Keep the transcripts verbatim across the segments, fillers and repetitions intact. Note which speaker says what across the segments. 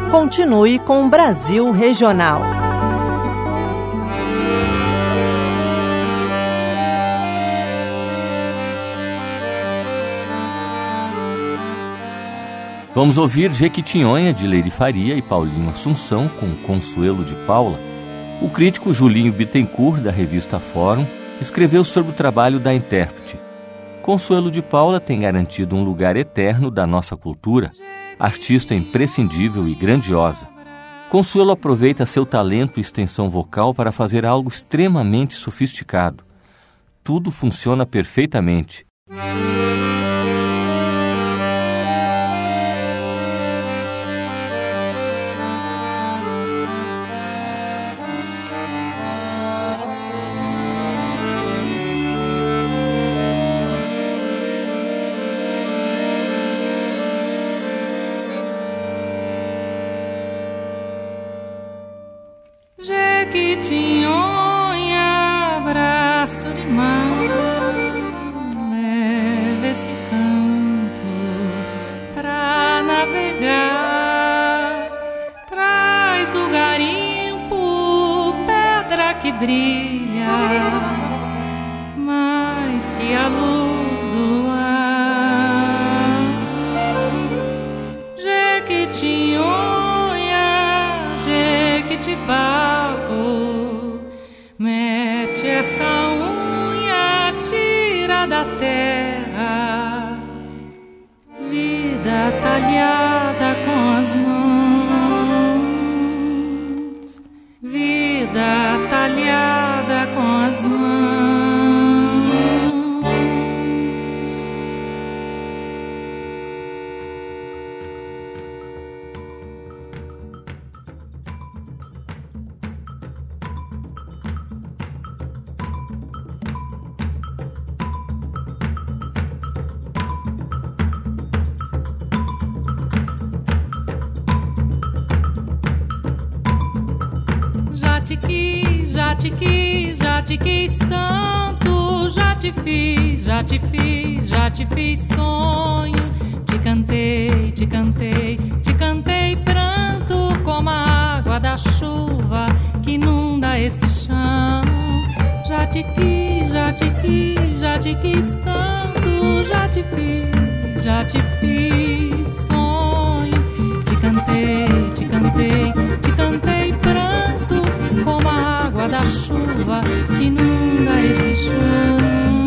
Speaker 1: Continue com o Brasil Regional.
Speaker 2: Vamos ouvir Jequitinhonha, de Leire Faria e Paulinho Assunção, com Consuelo de Paula. O crítico Julinho Bittencourt, da revista Fórum, escreveu sobre o trabalho da intérprete. Consuelo de Paula tem garantido um lugar eterno da nossa cultura, artista imprescindível e grandiosa. Consuelo aproveita seu talento e extensão vocal para fazer algo extremamente sofisticado. Tudo funciona perfeitamente.
Speaker 3: Jequitinhonha, abraço de mar, leva esse canto pra navegar. Traz do garimpo pedra que brilha mais que a luz do luar. Jequitinhonha, Jequitibabo, mete essa unha, tira da terra, vida talhada com as mãos, vida talhada com as mãos. Já te quis, já te quis, já te quis tanto, já te fiz, já te fiz, já te fiz sonho. Te cantei, te cantei, te cantei pranto como a água da chuva que inunda esse chão. Já te quis, já te quis, já te quis tanto, já te fiz, já te fiz sonho. Te cantei, te cantei, te cantei pranto como a água da chuva que inunda esse chão.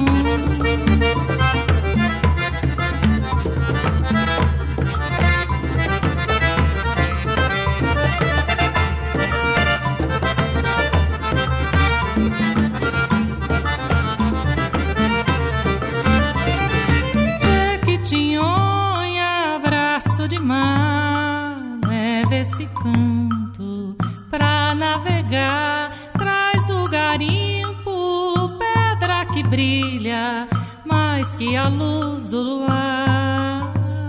Speaker 3: Jequitinhonha, abraço de mar, leva esse canto pra navegar. Traz do garimpo pedra que brilha mais que a luz do luar.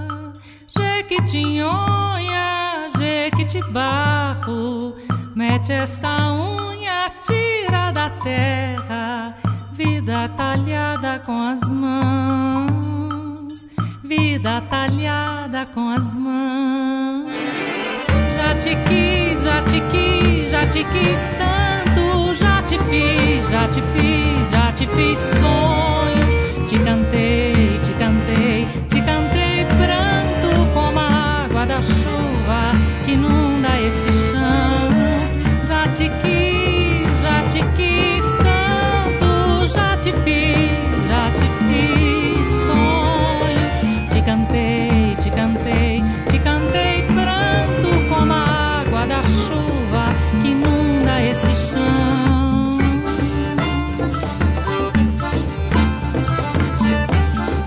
Speaker 3: Jequitinhonha, Jequitibarro, mete essa unha, tira da terra, vida talhada com as mãos, vida talhada com as mãos. Já te quis, já te quis, já te quis tanto, já te fiz, já te fiz, já te fiz sonho. Te cantei, te cantei, te cantei pranto como a água da chuva que inunda esse chão. Já te quis, já te quis tanto, já te fiz, já te fiz sonho. Te cantei, te cantei, te cantei pranto como a água da chuva que inunda esse chão.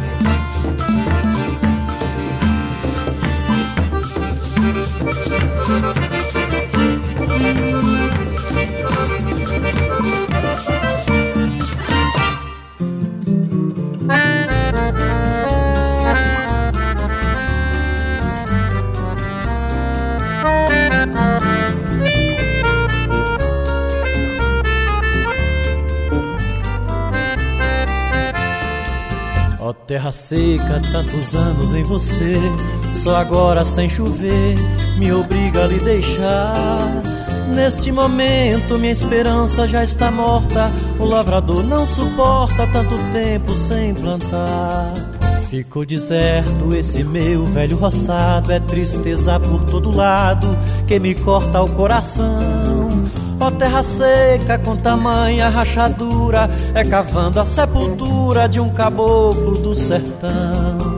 Speaker 4: terra seca, tantos anos em você, só agora sem chover me obriga a lhe deixar. Neste momento minha esperança já está morta, o lavrador não suporta tanto tempo sem plantar. Ficou deserto esse meu velho roçado, é tristeza por todo lado que me corta o coração. Ó terra seca com tamanha rachadura, é cavando a sepultura de um caboclo do sertão.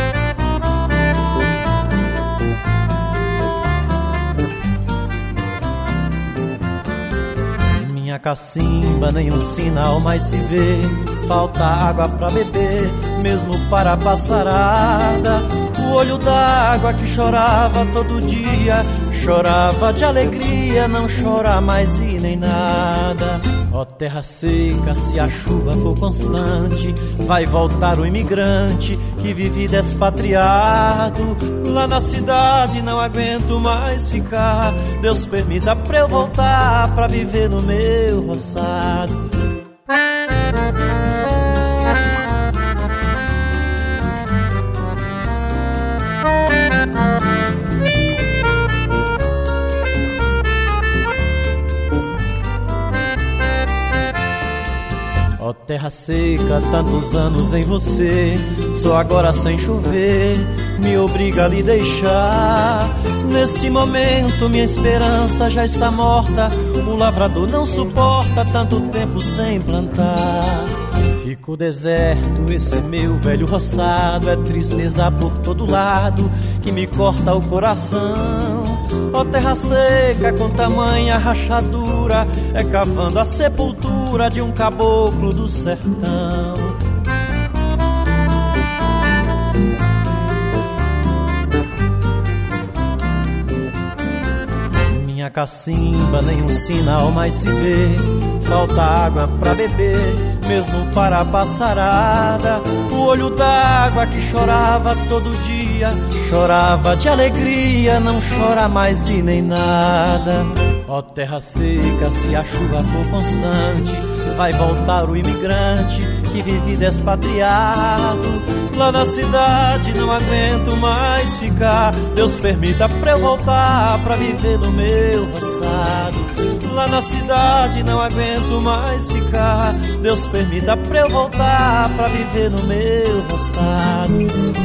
Speaker 4: Minha cacimba nenhum sinal mais se vê, falta água pra beber, mesmo para a passarada. O olho d'água que chorava todo dia, chorava de alegria, não chora mais e nem nada. Ó terra seca, se a chuva for constante, vai voltar o imigrante que vive despatriado. Lá na cidade não aguento mais ficar, Deus permita pra eu voltar pra viver no meu roçado. Ó terra seca, tantos anos em você, só agora sem chover me obriga a lhe deixar. Neste momento minha esperança já está morta, o lavrador não suporta tanto tempo sem plantar. Fico deserto esse meu velho roçado, é tristeza por todo lado que me corta o coração. Ó terra seca com tamanha rachadura, é cavando a sepultura de um caboclo do sertão. Minha cacimba nenhum sinal mais se vê, falta água pra beber, mesmo para a passarada. O olho d'água que chorava todo dia, chorava de alegria, não chora mais e nem nada. Ó terra seca, se a chuva for constante, vai voltar o imigrante que vive despatriado. Lá na cidade não aguento mais ficar, Deus permita pra eu voltar pra viver no meu roçado. Lá na cidade não aguento mais ficar, Deus permita pra eu voltar pra viver no meu roçado.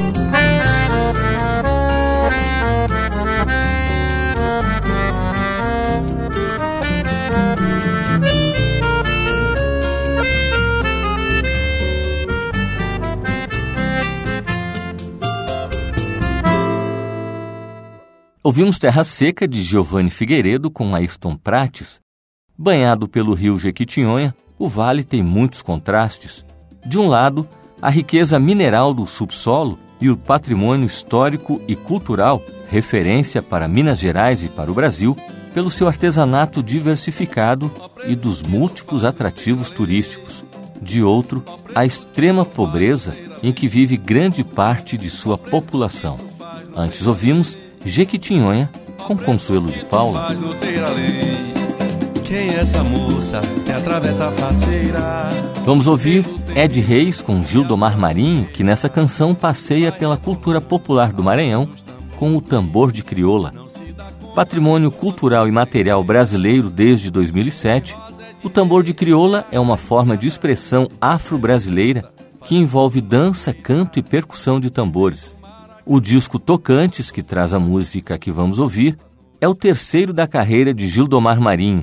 Speaker 2: Ouvimos Terra Seca, de Giovanni Figueiredo, com Ayrton Prates. Banhado pelo rio Jequitinhonha, o vale tem muitos contrastes. De um lado, a riqueza mineral do subsolo e o patrimônio histórico e cultural, referência para Minas Gerais e para o Brasil, pelo seu artesanato diversificado e dos múltiplos atrativos turísticos. De outro, a extrema pobreza em que vive grande parte de sua população. Antes ouvimos Jequitinhonha, com Consuelo de Paula.
Speaker 5: Quem é essa moça que atravessa a faceira?
Speaker 2: Vamos ouvir Ed Reis com Gildomar Marinho, que nessa canção passeia pela cultura popular do Maranhão com o tambor de crioula. Patrimônio cultural e material brasileiro desde dois mil e sete, o tambor de crioula é uma forma de expressão afro-brasileira que envolve dança, canto e percussão de tambores. O disco Tocantes, que traz a música que vamos ouvir, é o terceiro da carreira de Gildomar Marinho.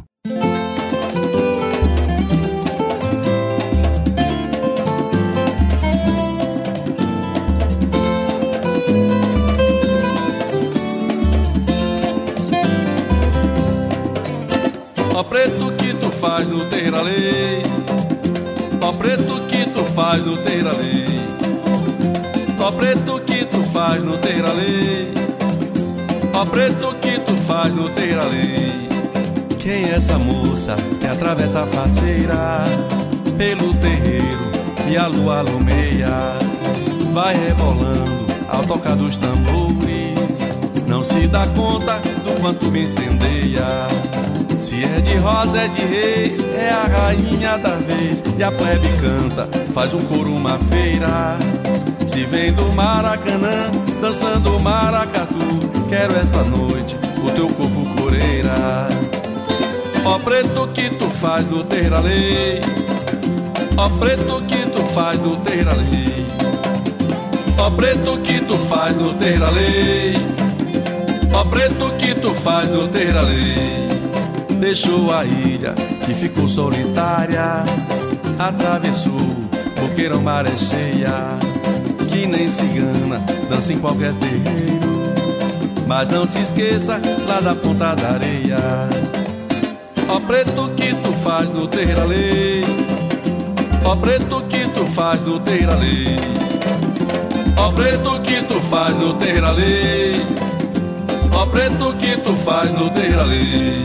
Speaker 5: Ó preto que tu faz no terra lei, ó preto que tu faz no terra lei, ó preto que tu faz no terra lei, ó preto que tu faz no terra lei. Quem é essa moça que atravessa a faceira pelo terreiro e a lua alumeia, vai rebolando ao tocar dos tambores, não se dá conta do quanto me incendeia. Se é de rosa, é de reis, é a rainha da vez, e a plebe canta, faz um coro uma feira. Se vem do Maracanã, dançando maracatu, quero esta noite o teu corpo coreira. Ó preto que tu faz do terra lei, ó preto que tu faz do terra lei, ó preto que tu faz do terra lei, ó preto que tu faz do terra lei. Deixou a ilha que ficou solitária, atravessou, boqueirão maré cheia, que nem cigana dança em qualquer terreiro. Mas não se esqueça lá da ponta da areia. Ó preto que tu faz do terra lei, ó preto que tu faz do terra lei, ó preto que tu faz do terra lei, ó preto que tu faz do terra lei.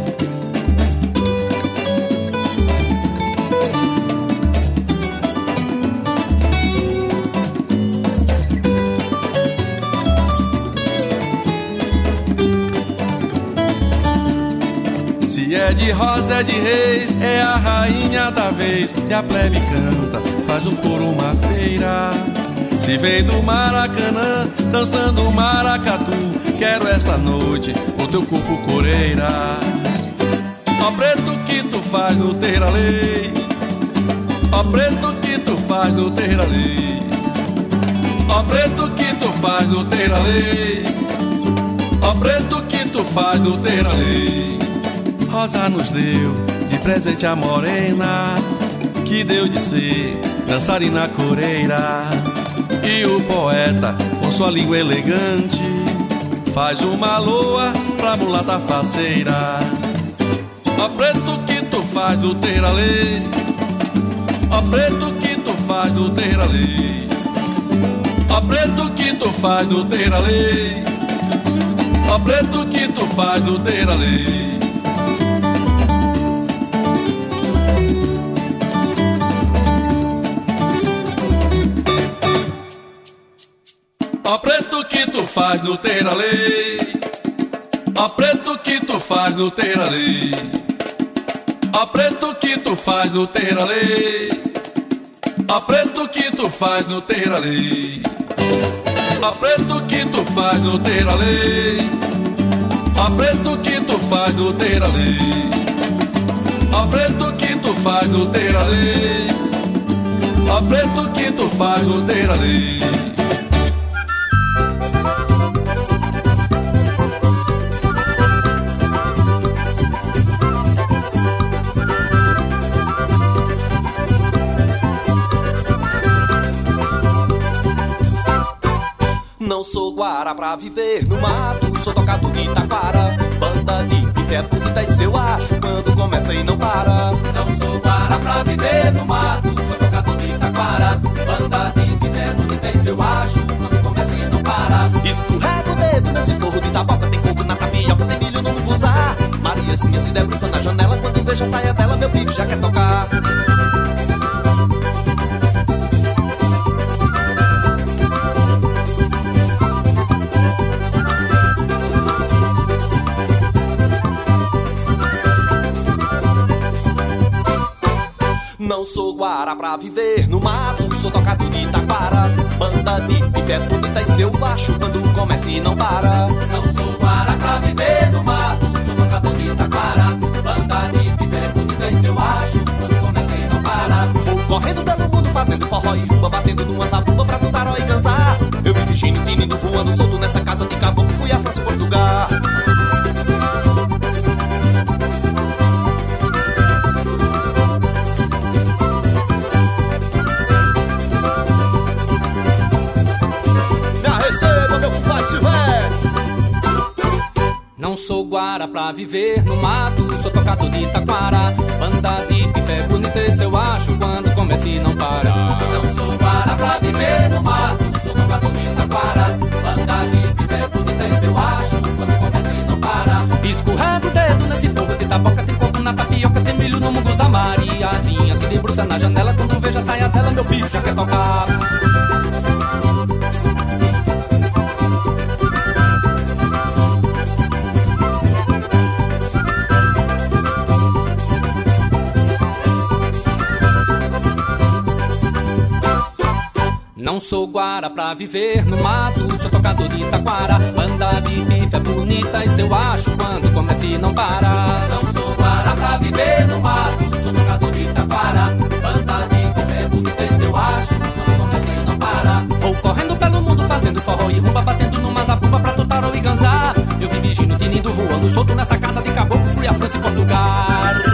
Speaker 5: Se é de rosa, é de reis, é a rainha da vez, e a plebe canta, faz um coro uma feira. Se vem do Maracanã, dançando maracatu, quero esta noite o teu corpo coreira. Ó preto que tu faz no terra lei, ó preto que tu faz no terra lei, ó preto que tu faz no terra lei, ó preto que tu faz no terra lei. Rosa nos deu de presente a morena, que deu de ser dançarina coreira. E o poeta, com sua língua elegante, faz uma loa pra mulata faceira. Ó preto que tu faz do terra lei, ó preto que tu faz do terra lei, ó preto que tu faz do terra lei, ó preto que tu faz do terra lei. Ó preto que tu faz no terra lei, ó preto que tu faz no terra lei, ó preto que tu faz no terra lei, ó preto que tu faz no terra lei, ó preto que tu faz no terra lei, ó preto que tu faz no terra lei, ó preto que tu faz no terra lei, ó preto que tu faz no terra lei.
Speaker 6: Não sou guara pra viver no mato, sou tocado de taquara, banda de pifé bonita e seu acho quando começa e não para.
Speaker 7: Não sou guara pra viver no mato, sou tocado de taquara, banda de pifé bonita e seu acho quando começa e não para.
Speaker 6: Escorrega o dedo nesse forro de taboca, tem coco na tapioca, tem milho no munguzá. Mariazinha se debruça na janela, quando vejo a saia dela, meu bife já quer tocar. Não sou guara pra viver no mato, sou tocado de taquara, banda de pifé bonita e seu baixo quando começa e não para.
Speaker 7: Não sou guara pra viver no mato, sou tocado de taquara, banda de pifé bonita e seu baixo quando começa e não para.
Speaker 6: Vou correndo pelo mundo fazendo forró e rumba, batendo numa zabumba pra cantaró e dançar. Eu me fingindo, tinindo, voando solto nessa casa de caboclo, fui a França e Portugal.
Speaker 8: Não sou guara pra viver no mato, sou tocado de taquara, banda de pifé bonita e seu acho quando começa e não para.
Speaker 7: Não sou guara pra viver no mato, sou tocado de taquara, banda de pifé bonita e seu acho quando começa e não para.
Speaker 8: Escorrega o dedo nesse fogo de taboca, tem coco na tapioca, tem milho no munguzá. Mariazinha se debruça na janela, quando vejo a saia dela, meu bicho já quer tocar. Não Não sou guara pra viver no mato, sou tocador de taquara. Banda de bife é bonita, isso eu acho quando começa e não para.
Speaker 7: Não sou guara pra viver no mato, sou tocador de taquara. Banda de bife é bonita, isso eu acho quando começa e não para.
Speaker 8: Vou correndo pelo mundo fazendo forró e rumba, batendo numa zabumba pra tutarão e ganzar. Eu vi vigindo, tinindo, voando solto nessa casa de caboclo, fui a França e Portugal.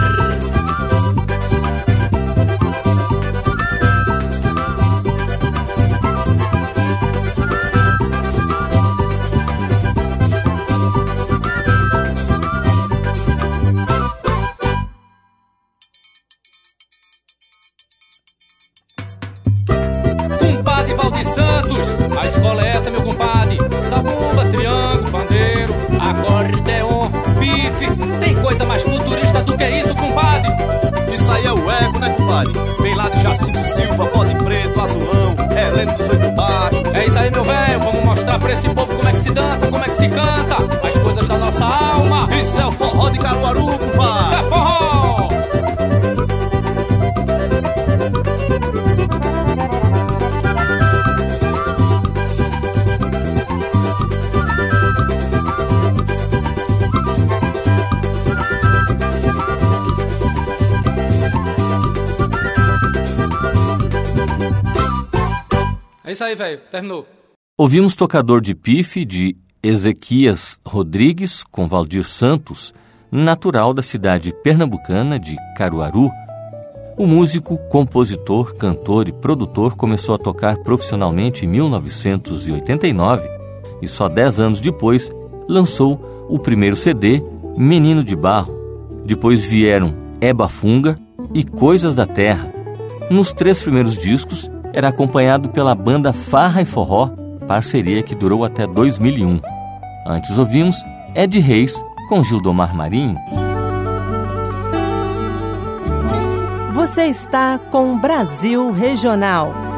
Speaker 8: Compadre Valdir Santos, a escola é essa, meu compadre. Zabumba, triângulo, pandeiro, acordeon, bife. Tem coisa mais futurista do que isso, compadre?
Speaker 6: Isso aí é o eco, né, compadre? Vem lá de Jacinto Silva, bode preto, azulão, Heleno dos Oito Baixos.
Speaker 8: É isso aí, meu velho, vamos mostrar pra esse povo como é que se dança, como é que se canta, as coisas da nossa alma.
Speaker 6: Isso é o forró de Caruaru, compadre.
Speaker 8: Isso é forró! É isso aí, velho. Terminou.
Speaker 2: Ouvimos Tocador de Pife, de Ezequias Rodrigues, com Valdir Santos, natural da cidade pernambucana de Caruaru. O músico, compositor, cantor e produtor começou a tocar profissionalmente em mil novecentos e oitenta e nove e só dez anos depois lançou o primeiro C D, Menino de Barro. Depois vieram Eba Funga e Coisas da Terra. Nos três primeiros discos, era acompanhado pela banda Farra e Forró, parceria que durou até dois mil e um. Antes ouvimos Ed Reis com Gildomar Marinho.
Speaker 1: Você está com Brasil Regional.